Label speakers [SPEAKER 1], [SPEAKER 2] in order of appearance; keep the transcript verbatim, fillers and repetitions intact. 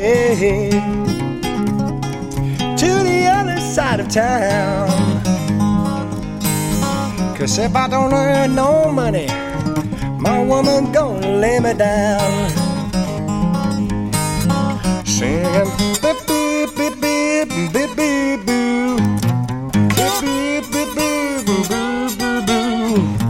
[SPEAKER 1] to the other side of town. 'Cause if I don't earn no money, my woman gonna lay me down. Singing beep beep beep beep beep beep boo, beep beep beep beep boo boo boo boo.